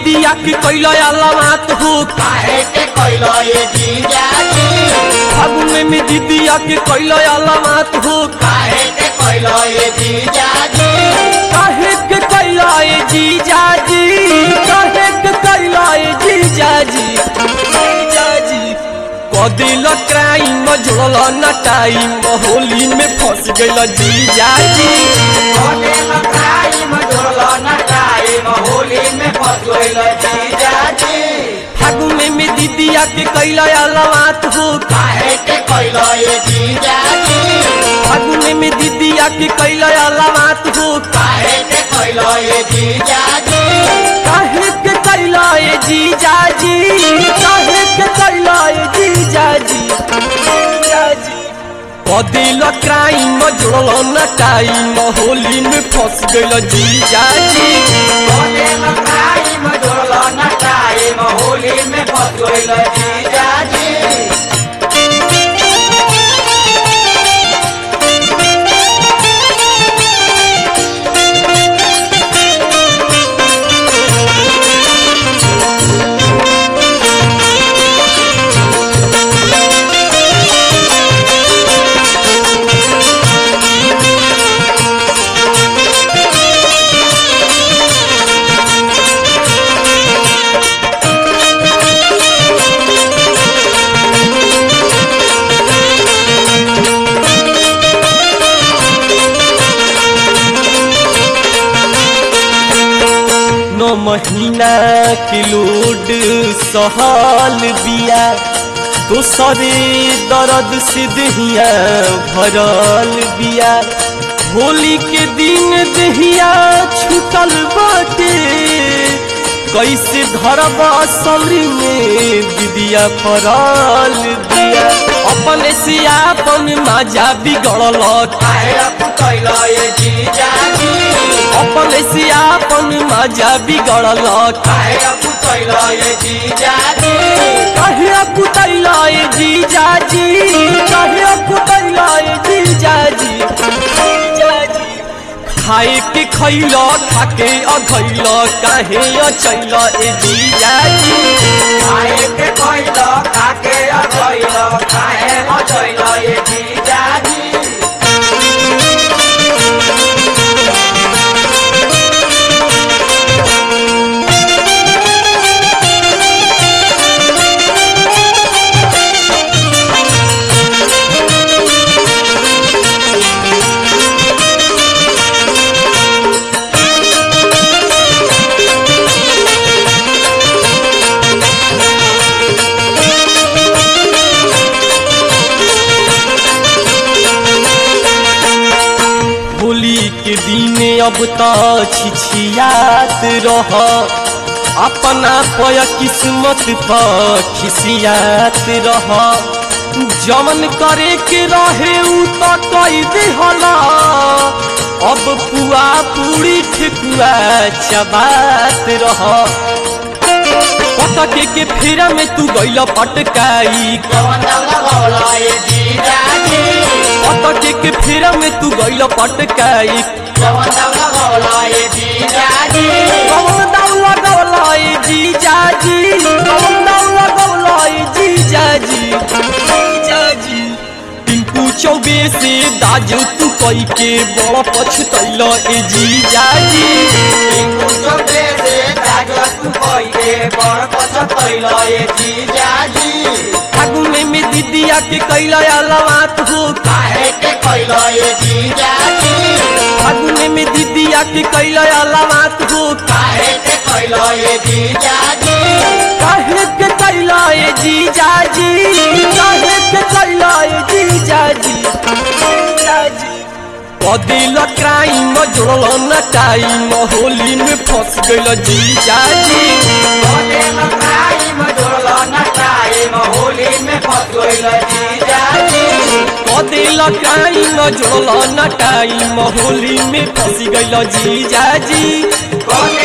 दीदिया के कैला अलामत हो काहे के कैला ये जीजाजी फागुन में दीदिया के कैला अलामत हो काहे के कैला ये जीजाजी काहे के कैला ये जीजाजी काहे के कैला ये जीजाजी जीजाजी कदिल क्राइम जोड़ल न टाइम होली में फंस गइल जीजाजी कदिल क्राइम जोड़ल न टाइम होली में फंस गइल जीजाजी फागुन में दीदिया के कैला अलामत हो काहे के कैला ये जीजाजी फागुन में दीदिया के कैला अलामत हो काहे के कैला ये जीजाजी काहे के कैला ये जीजाजी काहे के कैला ये जीजाजी जीजाजी कदिल क्राइम जोड़ल न टाइम होली में फंस गइल जीजाजी कदिल क्राइम जोड़ल न टाइम होली में फंस गइल जीजाजी महीना के लोड सहल बिया दोसरे दर्द से दहिया भरल बिया होली के दिन दहिया छूटल बाटे कैसे धरबा सवरी में दीदिया पड़ल दिया अपने से अपन मजा बिगड़ल काहे कैला ये जीजाजी अपने से अपन मजा बिगड़ल काहे कैला ये जीजाजी काहे कुतैला ये जीजाजी काहे कुतैला ये जीजाजी जीजाजी खाए के खैला खाके अघैला काहे अचैला ए जीजाजी काहे के कैला खाके अचैला काहे अचैला ये जीजाजी होली के दिने अब तो छिछियात रह अपना पय किस्मत पर खिसियात रह जमन करे के रहे उ तो कई देहला अब पुआ पूरी ठेकुआ चबात रह पटके के फेरा में तू गइल पटकाई पटके के फेरा में तू गइल पटकाई कौन दौला गौलाई जीजाजी कौन दौला गौलाई जीजाजी जीजाजी टिंकू चौबे से दाजू तू कई के बड़ पछतैल ए जीजाजी टिंकू चौबे से दाजू तू कई के बड़ पछतैल ए जीजाजी फागुन में दीदिया के कैला अलामत हो काहे के कैला ये जीजाजी फागुन में दीदिया के कैला अलामत हो काहे के कैला ये जीजाजी काहे के कैला ये जीजाजी काहे के कैला ये जीजाजी जीजाजी कदिल क्राइम जोड़ल न टाइम होली में फंस गइल जीजाजी कदिल क्राइम जोड़ल न टाइम होली में फंस गइल जीजाजी कदिल क्राइम जोड़ल न टाइम होली में फंस गइल जीजाजी